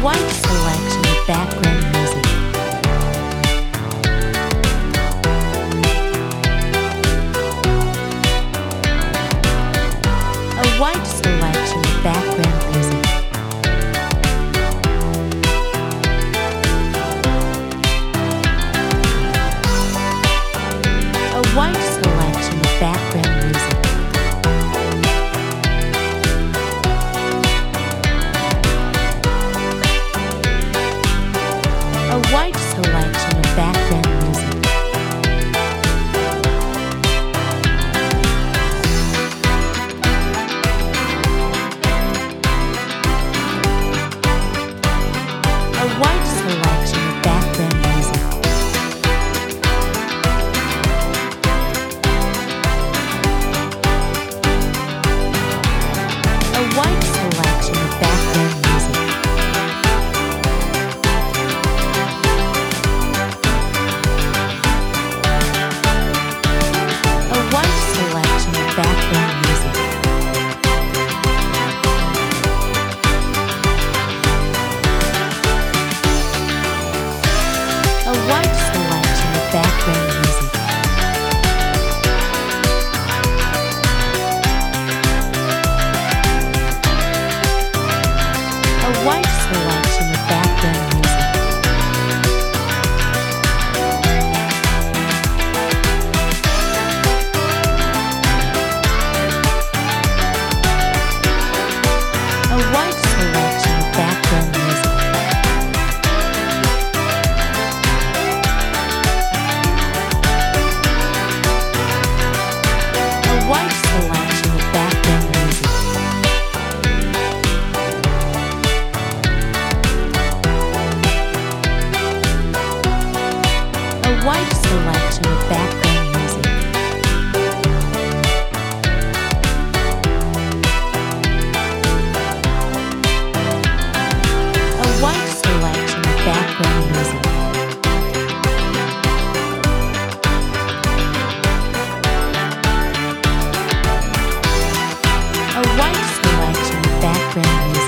white selection of background music. A white selection of background music. A white selection of background music. A white selection of background music. A white selection of background music. A white selection of background music. A white selection of background music. A white selection of background music. A white selection of background music. A white selection of background music. A white selection of background music. A white selection of background music. A white selection of background music. A white selection of background music.